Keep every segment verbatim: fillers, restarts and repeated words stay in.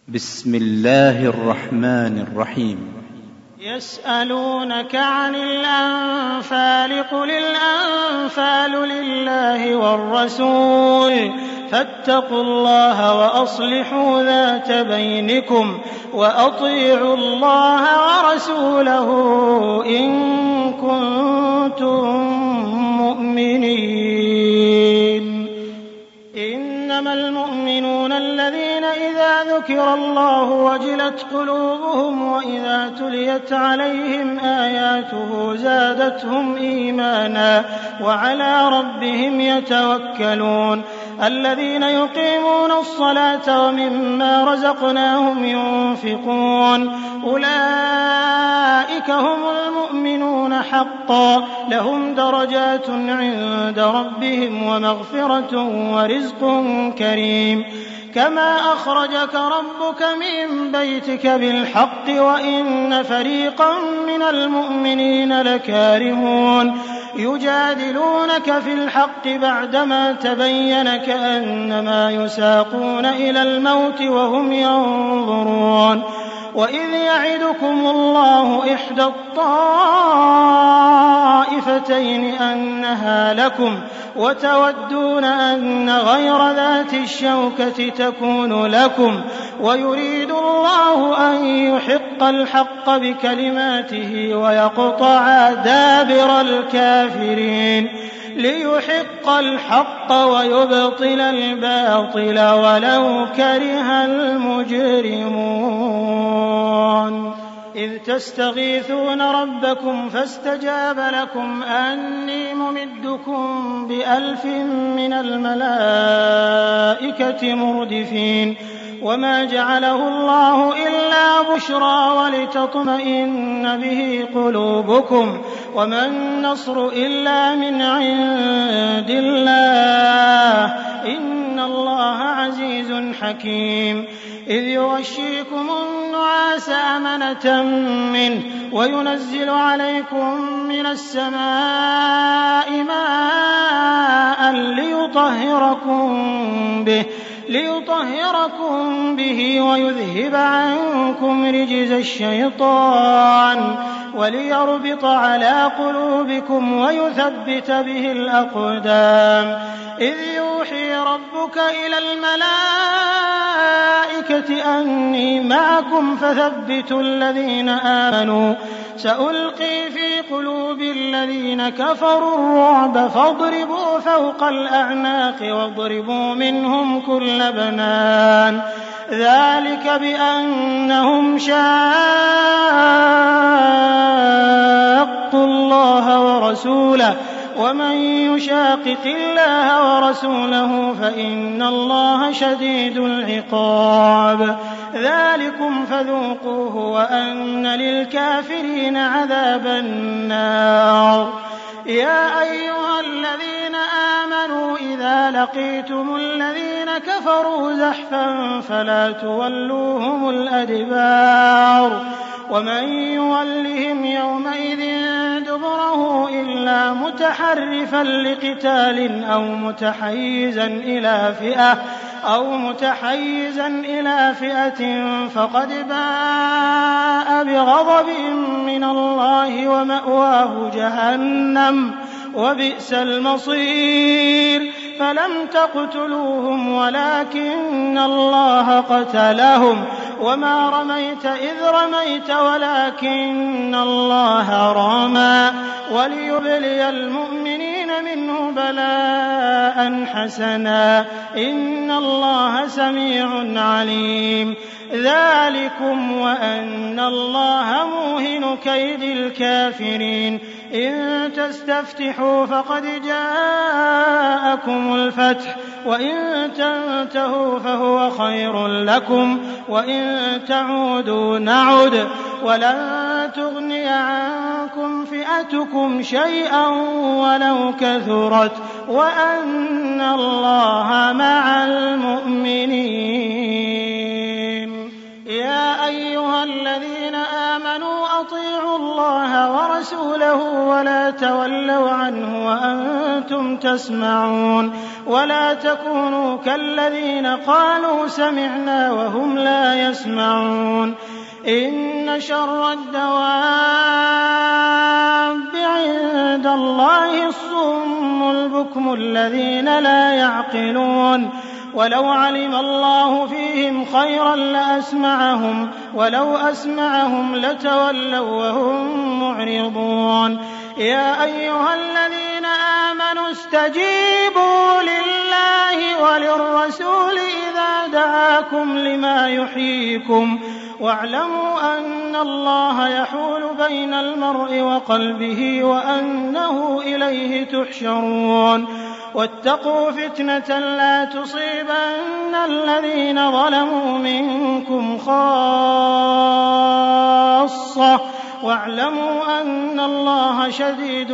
بسم الله الرحمن الرحيم. يسألونك عن الأنفال قل الأنفال لله والرسول فاتقوا الله وأصلحوا ذات بينكم وأطيعوا الله ورسوله إن كنتم مؤمنين. إنما المؤمنون الذين إذا ذكر الله وجلت قلوبهم وإذا تليت عليهم آياته زادتهم إيمانا وعلى ربهم يتوكلون. الذين يقيمون الصلاة ومما رزقناهم ينفقون أولئك هم المؤمنون حقا لهم درجات عند ربهم ومغفرة ورزق كريم. كما أخرجك ربك من بيتك بالحق وإن فريقا من المؤمنين لكارهون يجادلونك في الحق بعدما تبين كأنما يساقون إلى الموت وهم ينظرون. وإذ يعدكم الله إحدى الطائفتين أنها لكم وتودون أن غير ذات الشوكة تكون لكم ويريد الله أن يحق الحق بكلماته ويقطع دابر الكافرين ليحق الحق ويبطل الباطل ولو كره المجرمون. إذ تستغيثون ربكم فاستجاب لكم أني ممدكم بألف من الملائكة مردفين. وما جعله الله إلا بشرى ولتطمئن به قلوبكم وما النصر إلا من عند الله إن الله عزيز حكيم. إذ يغشيكم النعاس أمنة منه وينزل عليكم من السماء ماء ليطهركم به ليطهركم به ويذهب عنكم رجز الشيطان وليربط على قلوبكم ويثبت به الأقدام. إذ يوحي ربك إلى الملائكة أني معكم فثبتوا الذين آمنوا سألقي في قلوب الذين كفروا الرعب فاضربوا فوق الأعناق واضربوا منهم كل بنان. ذلك بأنهم شاقوا الله ورسوله ومن يشاقق الله ورسوله فإن الله شديد العقاب. ذلكم فذوقوه وأن للكافرين عذاب النار. يا أيها الذين آمنوا إذا لقيتم الذين كفروا زحفا فلا تولوهم الأدبار ومن يولهم يومئذ دبره إلا متحرفا لقتال أو متحيزا إلى فئة أو متحيزا إلى فئة فقد باء بغضب من الله ومأواه جهنم وبئس المصير. فلم تقتلوهم ولكن الله قتلهم وما رميت إذ رميت ولكن الله رمى وليبلي المؤمنين منه بلاء حسنا إن الله سميع عليم. ذلكم وأن الله موهن كيد الكافرين. إن تستفتحوا فقد جاءكم الفتح وإن تنتهوا فهو خير لكم وإن تعودوا نعد ولن تغني عنكم فئتكم شيئا ولو كثرت وأن الله مع المؤمنين. يا أيها الذين آمنوا أطيعوا الله ورسوله ورسوله ولا تولوا عنه وأنتم تسمعون ولا تكونوا كالذين قالوا سمعنا وهم لا يسمعون إن شر الدواب عند الله الصم البكم الذين لا يعقلون ولو علم الله فيهم خيرا لأسمعهم ولو أسمعهم لتولوا وهم معرضون يا أيها الذين آمنوا استجيبوا لله وللرسول إذا دعاكم لما يحييكم واعلموا أن الله يحول بين المرء وقلبه وأنه إليه تحشرون واتقوا فتنة لا تصيبن الذين ظلموا منكم خاصة واعلموا أن الله شديد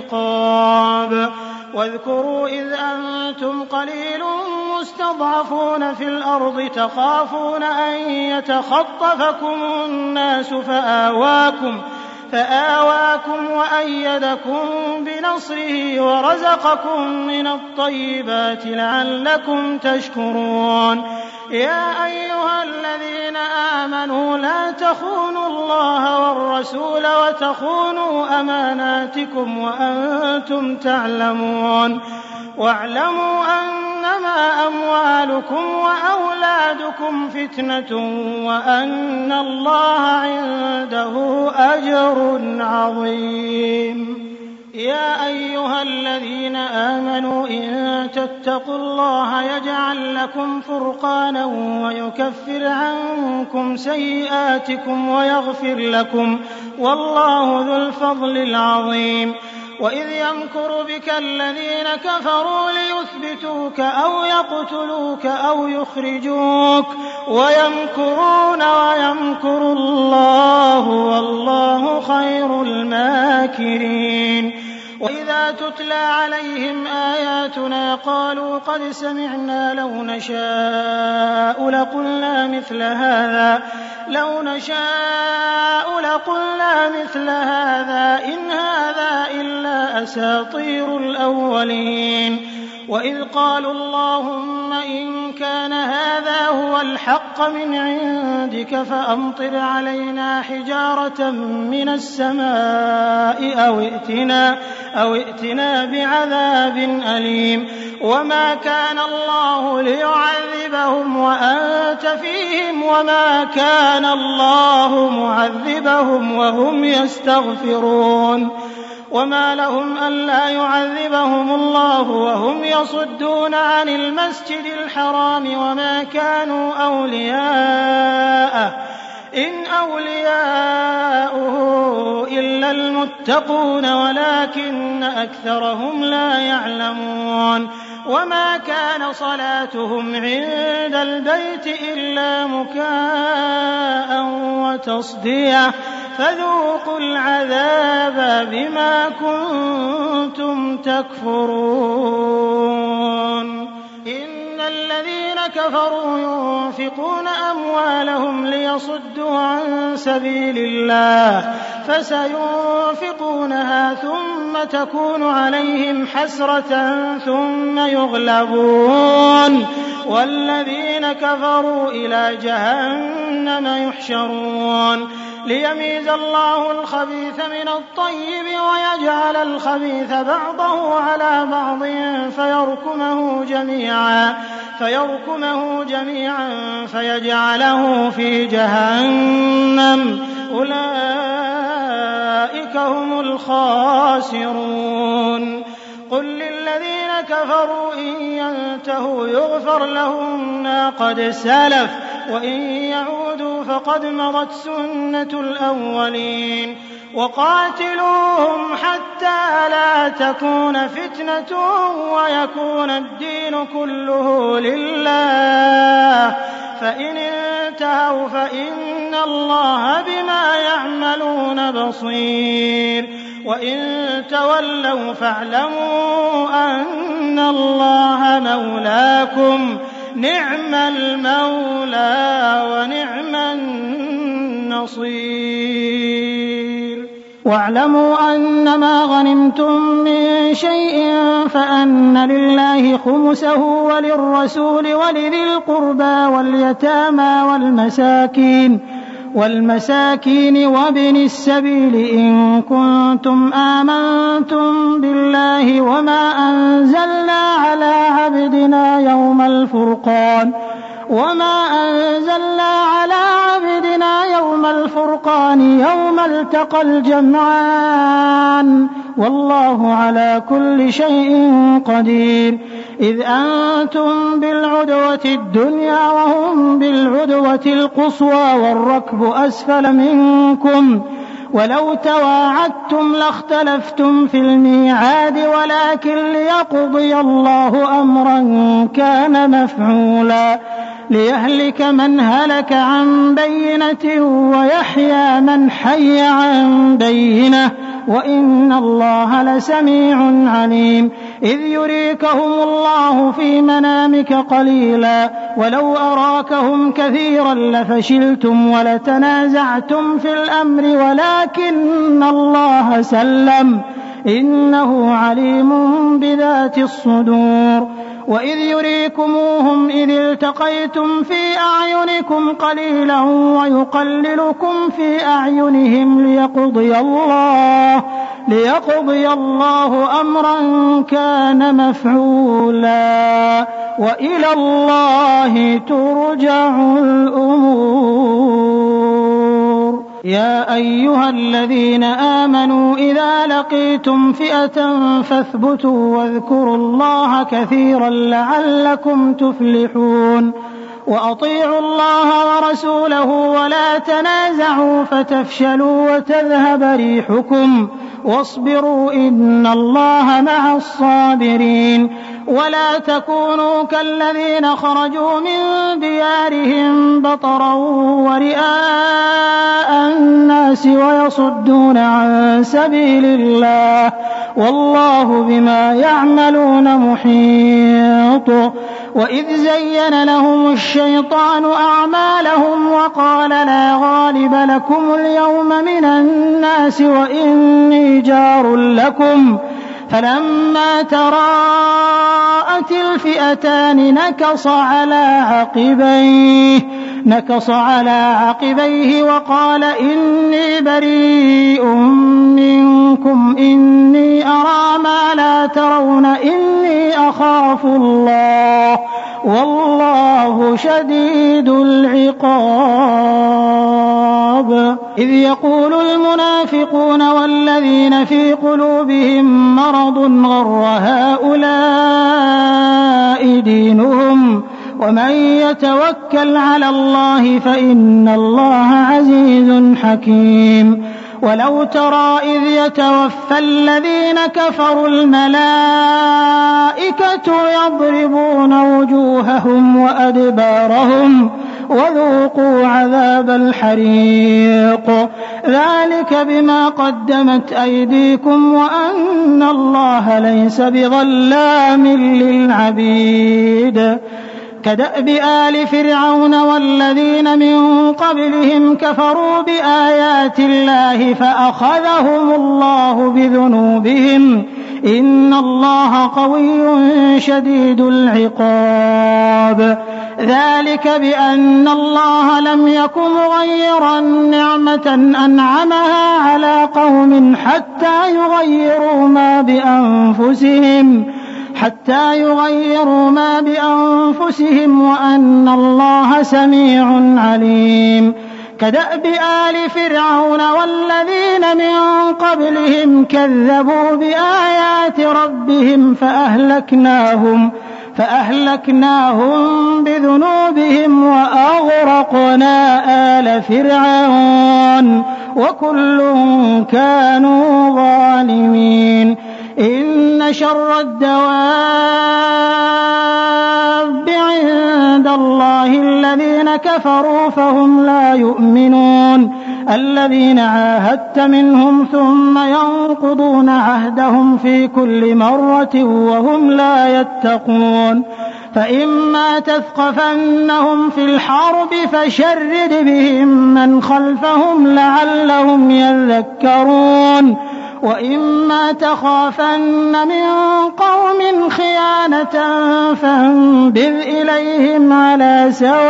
العقاب واذكروا إذ أنتم قليل مستضعفون في الأرض تخافون أن يتخطفكم الناس فآواكم فآواكم وأيدكم بنصره ورزقكم من الطيبات لعلكم تشكرون يا أيها الذين آمنوا لا تخونوا الله والرسول وتخونوا أماناتكم وأنتم تعلمون واعلموا أنما أموالكم وأولادكم فتنة وأن الله عنده أجر عظيم يا أيها الذين آمنوا إن تتقوا الله يجعل لكم فرقانا ويكفر عنكم سيئاتكم ويغفر لكم والله ذو الفضل العظيم وإذ يمكر بك الذين كفروا ليثبتوك أو يقتلوك أو يخرجوك ويمكرون ويمكر الله والله خير الماكرين وإذا تتلى عليهم آياتنا قالوا قد سمعنا لو نشاء لقلنا مثل هذا لو نشاء لقلنا مثل هذا إن هذا إلا أساطير الأولين وإذ قالوا اللهم إن كان هذا هو الحق من عندك فأمطر علينا حجارة من السماء أو ائتنا, أو ائتنا بعذاب أليم وما كان الله ليعذبهم وأنت فيهم وما كان الله معذبهم وهم يستغفرون وما لهم ألا يعذبهم الله وهم يصدون عن المسجد الحرام وما كانوا أولياءه إن أولياؤه إلا المتقون ولكن أكثرهم لا يعلمون وما كان صلاتهم عند البيت إلا مكاء وتصدية فذوقوا العذاب بما كنتم تكفرون إن الذين كفروا ينفقون أموالهم ليصدوا عن سبيل الله فسينفقونها ثم تكون عليهم حسرة ثم يغلبون والذين كفروا إلى جهنم يحشرون ليميز الله الخبيث من الطيب ويجعل الخبيث بعضه على بعض فيركمه جميعا فيركمه جميعا فيجعله في جهنم أولئك هم الخاسرون قل للذين كفروا إن ينتهوا يغفر لهم ما قد سلف وإن يعودوا فقد مضت سنة الأولين وقاتلوهم حتى لا تكون فتنة ويكون الدين كله لله فإن انتهوا فإن الله بما يعملون بصير وإن تولوا فاعلموا أن الله مولاكم نعم المولى ونعم النصير واعلموا أنما غنمتم من شيء فأن لله خمسه وللرسول ولذي القربى واليتامى والمساكين والمساكين وابن السبيل إن كنتم آمنتم بالله وما أنزلنا على عبدنا يوم الفرقان وما أنزلنا على عبدنا يوم الفرقان يوم التقى الجمعان والله على كل شيء قدير إذ أنتم بالعدوة الدنيا وهم بالعدوة القصوى والركب أسفل منكم ولو تواعدتم لاختلفتم في الميعاد ولكن ليقضي الله أمرا كان مفعولا ليهلك من هلك عن بينة ويحيى من حي عن بينة وإن الله لسميع عليم إذ يريكهم الله في منامك قليلا ولو أراكهم كثيرا لفشلتم ولتنازعتم في الأمر ولكن الله سلم إنه عليم بذات الصدور وإذ يريكموهم إذ التقيتم في أعينكم قليلا ويقللكم في أعينهم ليقضي الله ليقضي الله أمرا كان مفعولا وإلى الله ترجع الأمور يا أيها الذين آمنوا إذا لقيتم فئة فاثبتوا واذكروا الله كثيرا لعلكم تفلحون وأطيعوا الله ورسوله ولا تنازعوا فتفشلوا وتذهب ريحكم واصبروا إن الله مع الصابرين ولا تكونوا كالذين خرجوا من ديارهم بطرا ورئاء الناس ويصدون عن سبيل الله والله بما يعملون محيط وإذ زين لهم الشيطان أعمالهم وقال لا غالب لكم اليوم من الناس وإني جار لكم فلما تراءت الفئتان نكص على عقبيه نكص على عقبيه وقال إني بريء منكم إني أرى ما لا ترون إني أخاف الله والله شديد العقاب إذ يقول المنافقون والذين في قلوبهم مرض غر هؤلاء دينهم ومن يتوكل على الله فإن الله عزيز حكيم ولو ترى إذ يتوفى الذين كفروا الملائكة يضربون وجوههم وأدبارهم وذوقوا عذاب الحريق ذلك بما قدمت أيديكم وأن الله ليس بظلام للعبيد كدأب آل فرعون والذين من قبلهم كفروا بآيات الله فأخذهم الله بذنوبهم إن الله قوي شديد العقاب ذلك بأن الله لم يكن مغيرا نعمة أنعمها على قوم حتى يغيروا ما بأنفسهم حتى يغيروا ما بأنفسهم وأن الله سميع عليم كدأب آل فرعون والذين من قبلهم كذبوا بآيات ربهم فأهلكناهم فأهلكناهم بذنوبهم وأغرقنا آل فرعون وكل كانوا ظالمين إن شر الدواب عند الله الذين كفروا فهم لا يؤمنون الذين عاهدت منهم ثم ينقضون عهدهم في كل مرة وهم لا يتقون فإما تثقفنهم في الحرب فشرد بهم من خلفهم لعلهم يذكرون وإما تخافن من قوم خيانة فانبذ إليهم على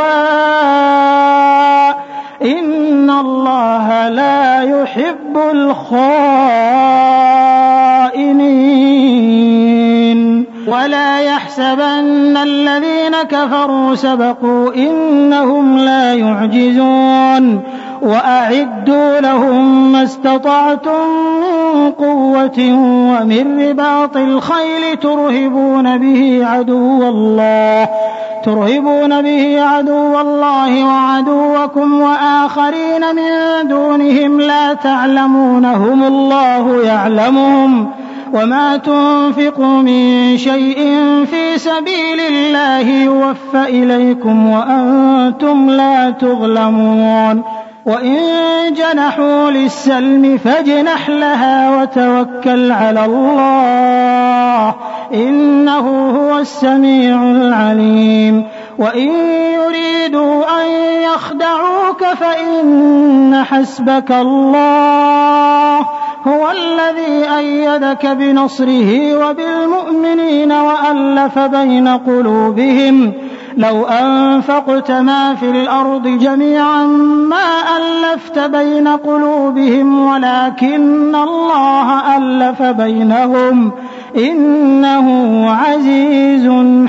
سواء إن الله لا يحب الخائنين ولا يحسبن الذين كفروا سبقوا إنهم لا يعجزون وأعدوا لهم ما استطعتم من قوة ومن رباط الخيل ترهبون به عدو الله ترهبون به عدو الله وعدوكم وآخرين من دونهم لا تعلمونهم الله يعلمهم وما تنفقوا من شيء في سبيل الله يوفى إليكم وأنتم لا تظلمون وإن جنحوا للسلم فاجنح لها وتوكل على الله إنه هو السميع العليم وإن يريدوا أن يخدعوك فإن حسبك الله هو الذي أيدك بنصره وبالمؤمنين وألف بين قلوبهم لو أنفقت ما في الأرض جميعا ما ألفت بين قلوبهم ولكن الله ألف بينهم إنه عزيز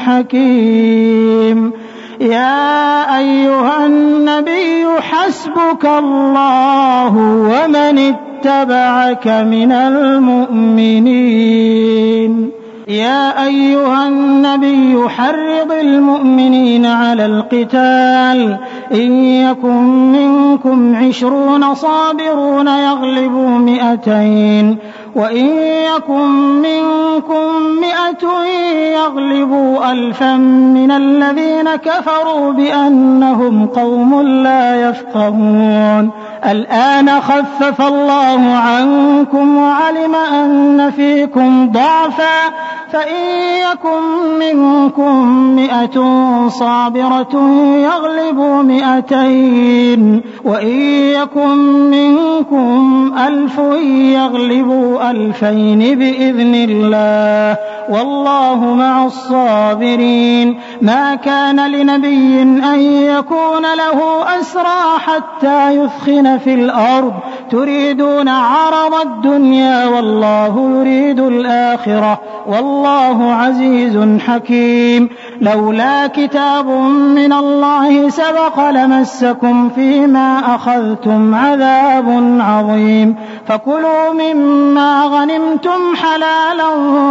حكيم يا أيها النبي حسبك الله ومن اتبعك من المؤمنين يا أيها النبي حرض المؤمنين على القتال إن يكن منكم عشرون صابرون يغلبوا مئتين وإن يكن منكم مئة يغلبوا ألفا من الذين كفروا بأنهم قوم لا يفقهون الآن خفف الله عنكم وعلم أن فيكم ضعفا فإن يكن منكم مئة صابرة يغلبوا مئتين وإن يكن منكم ألف يغلبوا ألفين بإذن الله والله مع الصابرين ما كان لنبي أن يكون له أسرى حتى يثخن في الأرض تريدون عرض الدنيا والله يريد الآخرة والله عزيز حكيم لولا كتاب من الله سبق لمسكم فيما أخذتم عذاب عظيم فكلوا مما غنمتم حلالا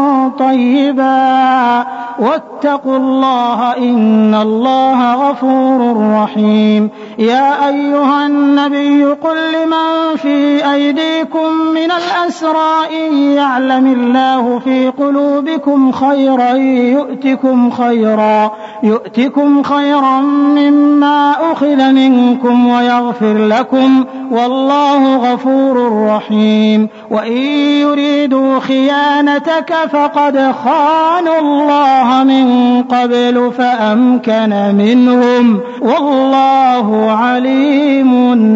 طيبا واتقوا الله إن الله غفور رحيم يا أيها النبي قل لمن في أيديكم من الأسرى إن يعلم الله في قلوبكم خيرا يؤتكم خيرا يؤتكم خيرا مما أخذ منكم ويغفر لكم والله غفور رحيم وإن يريدوا خيانتك فقد خانوا الله من قبل فأمكن منهم والله عليم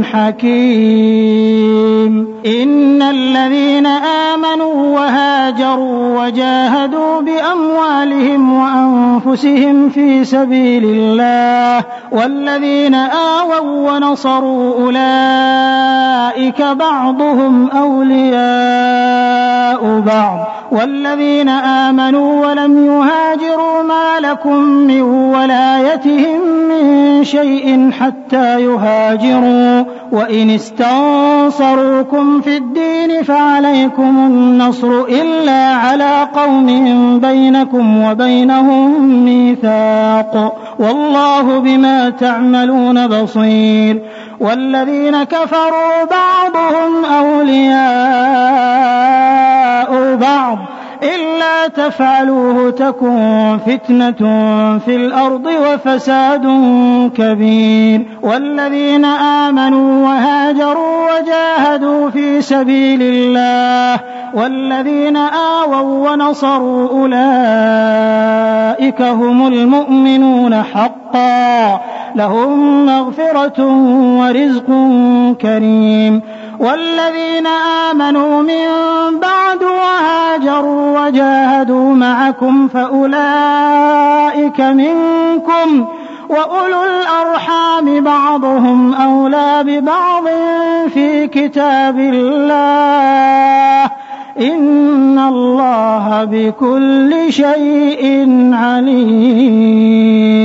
حكيم إن الذين آمنوا وهاجروا وجاهدوا بأموالهم وأنفسهم في سبيل الله والذين آووا ونصروا أولئك بعضهم أولياء بعض والذين آمنوا ولم يهاجروا ما لكم من ولايتهم من شيء حتى يهاجروا وإن استنصروكم في الدين فعليكم النصر إلا على قوم بينكم وبينهم ميثاق والله بما تعملون بصير والذين كفروا بعضهم أولياء بعض إلا تفعلوه تكن فتنة في الأرض وفساد كبير والذين آمنوا وهاجروا وجاهدوا في سبيل الله والذين آووا ونصروا أولئك هم المؤمنون حقا لهم مغفرة ورزق كريم والذين آمنوا من بعد وهاجروا وجاهدوا معكم فأولئك منكم وأولو الأرحام بعضهم أولى ببعض في كتاب الله إن الله بكل شيء عليم.